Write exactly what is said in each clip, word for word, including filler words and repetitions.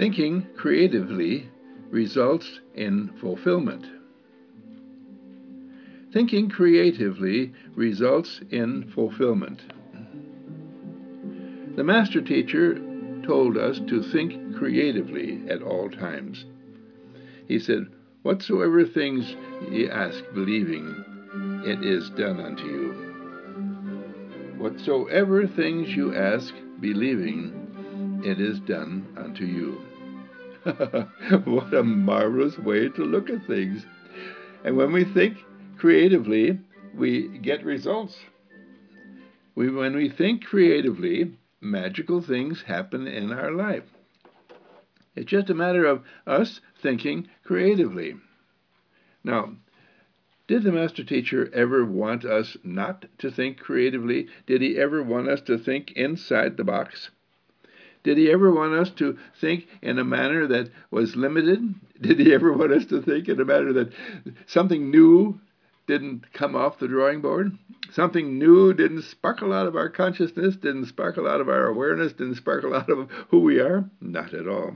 Thinking creatively results in fulfillment. Thinking creatively results in fulfillment. The master teacher told us to think creatively at all times. He said, "Whatsoever things ye ask, believing, it is done unto you." Whatsoever things you ask, believing, it is done unto you. What a marvelous way to look at things. And when we think creatively, we get results. We, when we think creatively, magical things happen in our life. It's just a matter of us thinking creatively. Now, did the master teacher ever want us not to think creatively? Did he ever want us to think inside the box? Did he ever want us to think in a manner that was limited? Did he ever want us to think in a manner that something new didn't come off the drawing board? Something new didn't sparkle out of our consciousness, didn't sparkle out of our awareness, didn't sparkle out of who we are? Not at all.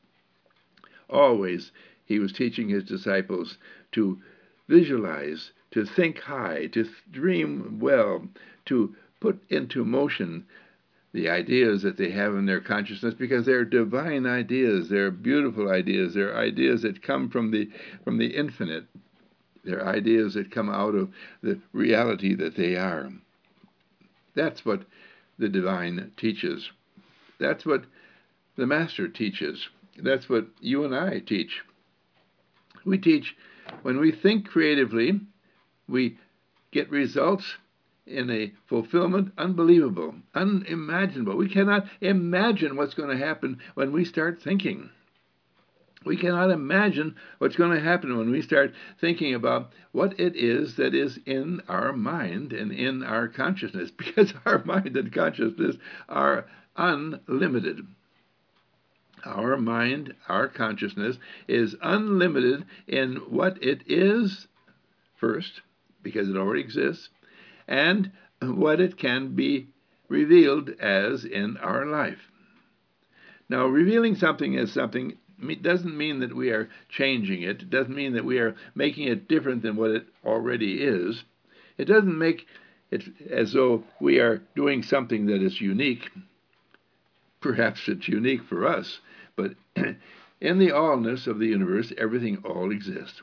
Always he was teaching his disciples to visualize, to think high, to dream well, to put into motion the ideas that they have in their consciousness, because they're divine ideas, they're beautiful ideas, they're ideas that come from the from the infinite. They're ideas that come out of the reality that they are. That's what the divine teaches. That's what the master teaches. That's what you and I teach. We teach, when we think creatively, we get results in a fulfillment unbelievable, unimaginable. We cannot imagine what's going to happen when we start thinking. We cannot imagine what's going to happen when we start thinking about what it is that is in our mind and in our consciousness, because our mind and consciousness are unlimited. Our mind, our consciousness, is unlimited in what it is, first, because it already exists, and what it can be revealed as in our life. Now, revealing something as something doesn't mean that we are changing it. It doesn't mean that we are making it different than what it already is. It doesn't make it as though we are doing something that is unique. Perhaps it's unique for us, but in the allness of the universe, everything all exists.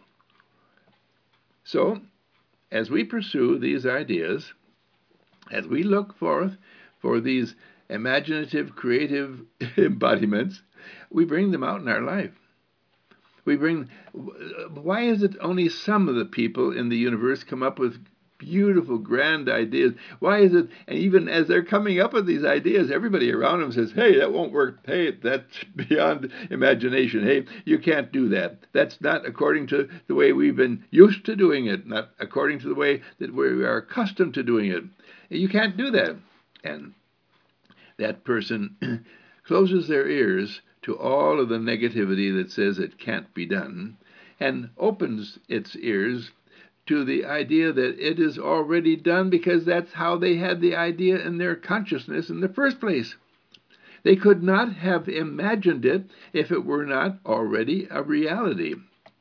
So, as we pursue these ideas, as we look forth for these imaginative, creative embodiments, we bring them out in our life. We bring. Why is it only some of the people in the universe come up with beautiful, grand ideas? Why is it, and even as they're coming up with these ideas, everybody around them says, "Hey, that won't work. Hey, that's beyond imagination. Hey, you can't do that. That's not according to the way we've been used to doing it, not according to the way that we are accustomed to doing it. You can't do that." And that person closes their ears to all of the negativity that says it can't be done, and opens its ears to the idea that it is already done, because that's how they had the idea in their consciousness in the first place. They could not have imagined it if it were not already a reality.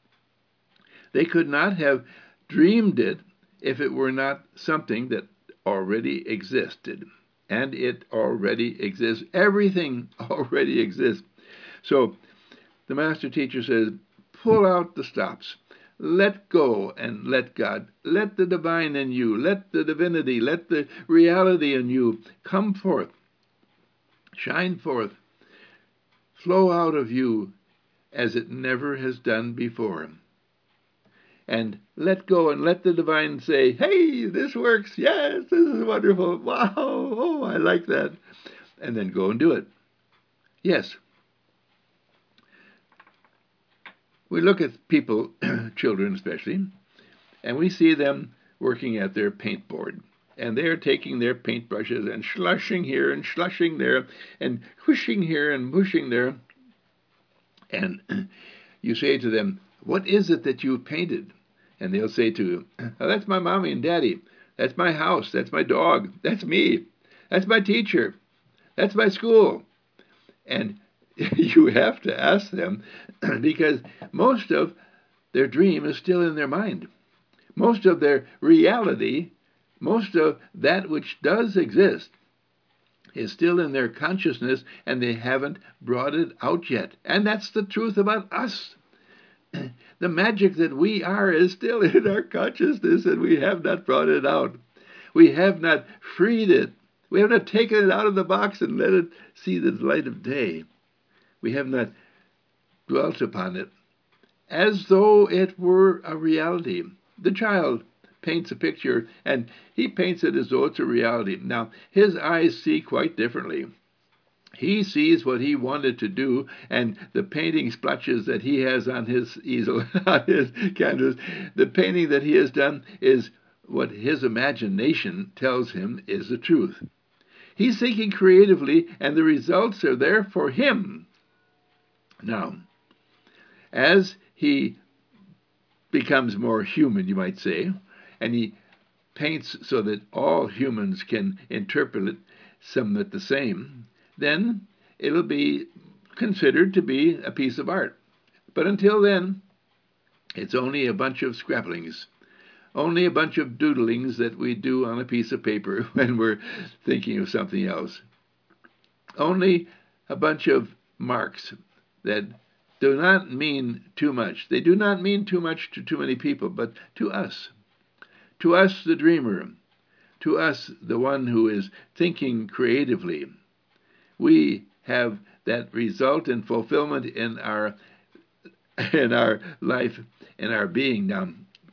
They could not have dreamed it if it were not something that already existed. And it already exists. Everything already exists. So the master teacher says, pull out the stops. Let go and let God. Let the divine in you, let the divinity, let the reality in you come forth, shine forth, flow out of you as it never has done before. And let go and let the divine say, "Hey, this works. Yes, this is wonderful. Wow, oh, I like that." And then go and do it. Yes. We look at people, children especially, and we see them working at their paintboard. And they're taking their paintbrushes and slushing here and slushing there and whooshing here and whooshing there. And you say to them, "What is it that you've painted?" And they'll say to you, "Oh, that's my mommy and daddy. That's my house. That's my dog. That's me. That's my teacher. That's my school." And You have to ask them because most of their dream is still in their mind. Most of their reality, most of that which does exist, is still in their consciousness, and they haven't brought it out yet. And that's the truth about us. The magic that we are is still in our consciousness, and we have not brought it out. We have not freed it. We have not taken it out of the box and let it see the light of day. We have not dwelt upon it as though it were a reality. The child paints a picture, and he paints it as though it's a reality. Now, his eyes see quite differently. He sees what he wanted to do, and the painting splotches that he has on his easel, on his canvas, the painting that he has done is what his imagination tells him is the truth. He's thinking creatively, and the results are there for him. Now, as he becomes more human, you might say, and he paints so that all humans can interpret somewhat the same, then it'll be considered to be a piece of art. But until then, it's only a bunch of scrabblings, only a bunch of doodlings that we do on a piece of paper when we're thinking of something else. Only a bunch of marks that do not mean too much. They do not mean too much to too many people, but to us. To us, the dreamer. To us, the one who is thinking creatively. We have that result and fulfillment in our in our life, in our being. Now,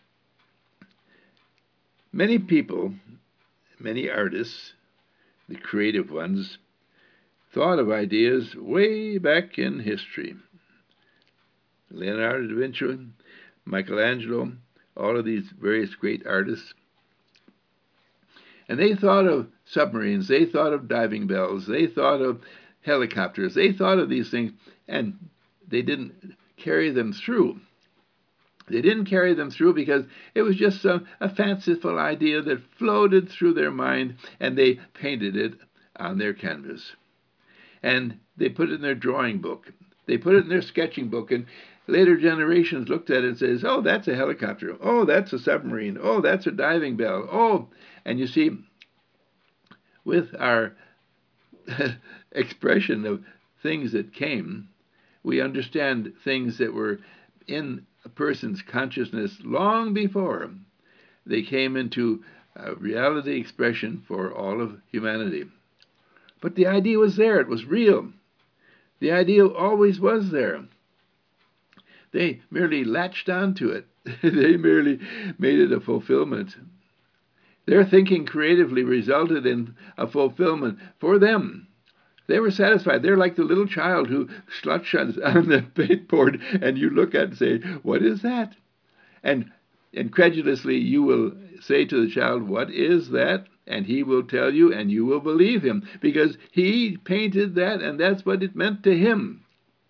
many people, many artists, the creative ones, thought of ideas way back in history. Leonardo da Vinci, Michelangelo, all of these various great artists. And they thought of submarines, they thought of diving bells, they thought of helicopters, they thought of these things, and they didn't carry them through. They didn't carry them through because it was just a, a fanciful idea that floated through their mind, and they painted it on their canvas. And they put it in their drawing book. They put it in their sketching book, and later generations looked at it and says, oh, that's a helicopter. Oh, that's a submarine. Oh, that's a diving bell. Oh, and you see, with our expression of things that came, we understand things that were in a person's consciousness long before they came into a reality expression for all of humanity. But the idea was there. It was real. The idea always was there. They merely latched onto it. They merely made it a fulfillment. Their thinking creatively resulted in a fulfillment for them. They were satisfied. They're like the little child who slutshots on the paintboard, and you look at it and say, what is that? And incredulously you will say to the child, what is that? And he will tell you, and you will believe him, because he painted that, and that's what it meant to him.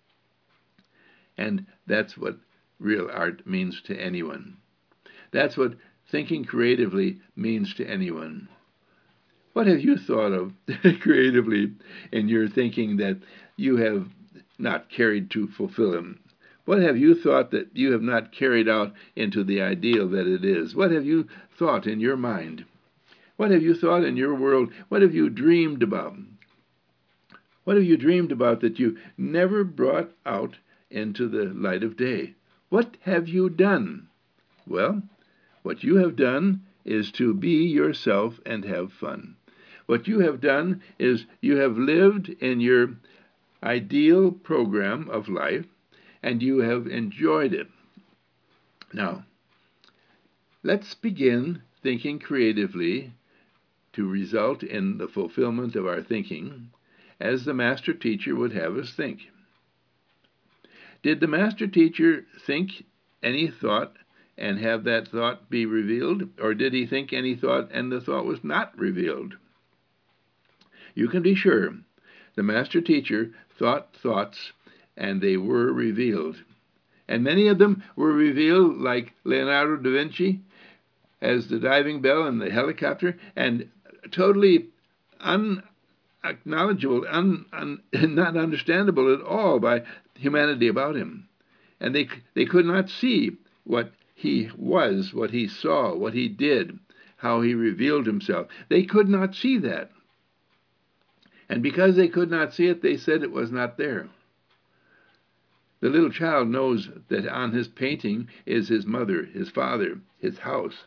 And that's what real art means to anyone. That's what thinking creatively means to anyone. What have you thought of creatively in your thinking that you have not carried to fulfill them? What have you thought that you have not carried out into the ideal that it is? What have you thought in your mind? What have you thought in your world? What have you dreamed about? What have you dreamed about that you never brought out into the light of day? What have you done? Well, what you have done is to be yourself and have fun. What you have done is you have lived in your ideal program of life, and you have enjoyed it. Now, let's begin thinking creatively to result in the fulfillment of our thinking as the master teacher would have us think. Did the master teacher think any thought and have that thought be revealed, or did he think any thought and the thought was not revealed? You can be sure the master teacher thought thoughts and they were revealed. And many of them were revealed like Leonardo da Vinci as the diving bell and the helicopter, and totally unacknowledgeable, un, un, not understandable at all by humanity about him. And they, they could not see what he was, what he saw, what he did, how he revealed himself. They could not see that. And because they could not see it, they said it was not there. The little child knows that on his painting is his mother, his father, his house.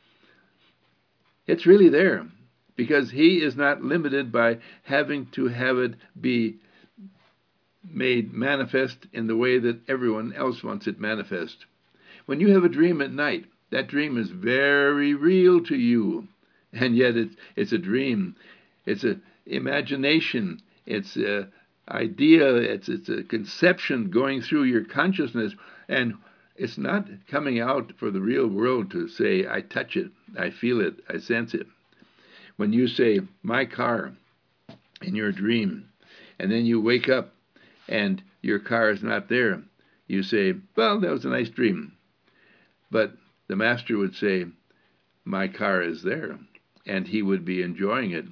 It's really there, because he is not limited by having to have it be made manifest in the way that everyone else wants it manifest. When you have a dream at night, that dream is very real to you, and yet it's, it's a dream. It's an imagination. It's an idea. It's, it's a conception going through your consciousness, and it's not coming out for the real world to say, I touch it, I feel it, I sense it. When you say, my car, in your dream, and then you wake up and your car is not there, you say, well, that was a nice dream. But the master would say, my car is there, and he would be enjoying it.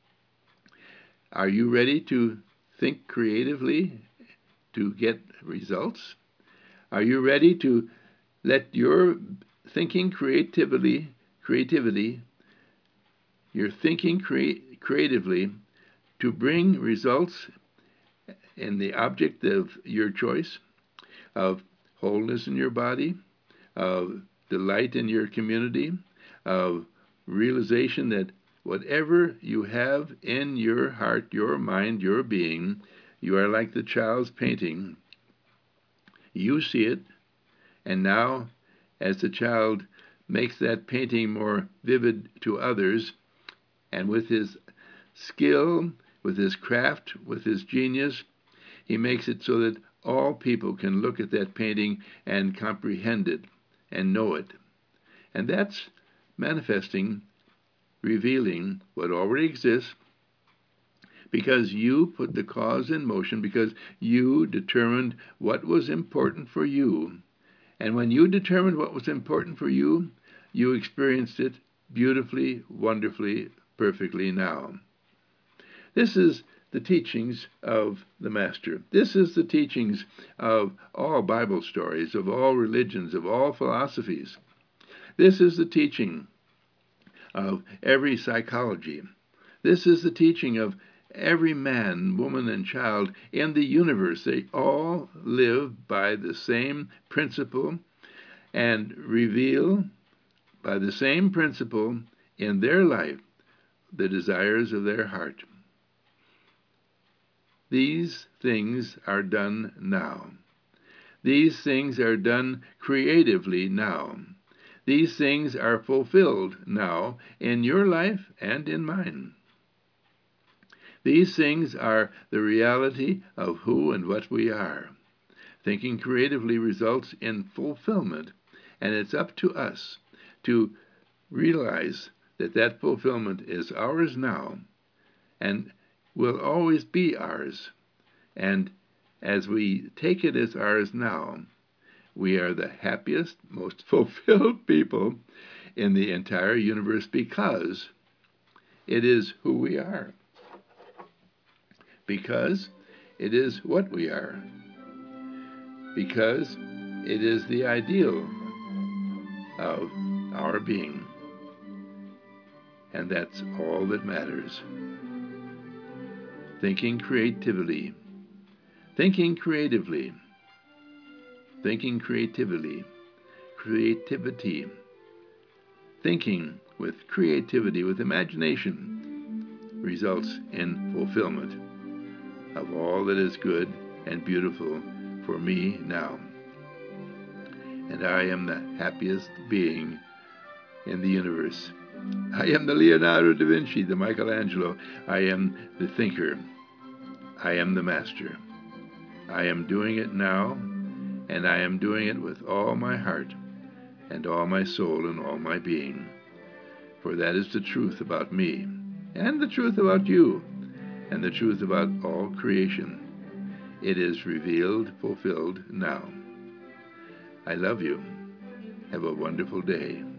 Are you ready to think creatively to get results? Are you ready to let your thinking creativity, creativity, your thinking crea- creatively to bring results in the object of your choice, of wholeness in your body, of delight in your community, of realization that whatever you have in your heart, your mind, your being, you are like the child's painting. You see it, and now, as the child makes that painting more vivid to others, and with his skill, with his craft, with his genius, he makes it so that all people can look at that painting and comprehend it and know it. And that's manifesting, revealing what already exists, because you put the cause in motion, because you determined what was important for you. And when you determined what was important for you, you experienced it beautifully, wonderfully, perfectly now. This is the teachings of the Master. This is the teachings of all Bible stories, of all religions, of all philosophies. This is the teaching of every psychology. This is the teaching of every man, woman, and child in the universe. They all live by the same principle and reveal by the same principle in their life the desires of their heart. These things are done now. These things are done creatively now. These things are fulfilled now in your life and in mine. These things are the reality of who and what we are. Thinking creatively results in fulfillment, and it's up to us to realize that that fulfillment is ours now and will always be ours. And as we take it as ours now, we are the happiest, most fulfilled people in the entire universe, because it is who we are. Because it is what we are. Because it is the ideal of our being. And that's all that matters. Thinking creatively. Thinking creatively. Thinking creatively. Creativity. Thinking with creativity, with imagination, results in fulfillment of all that is good and beautiful for me now. And I am the happiest being in the universe. I am the Leonardo da Vinci, the Michelangelo. I am the thinker. I am the master. I am doing it now, and I am doing it with all my heart and all my soul and all my being. For that is the truth about me, and the truth about you, and the truth about all creation. It is revealed, fulfilled now. I love you. Have a wonderful day.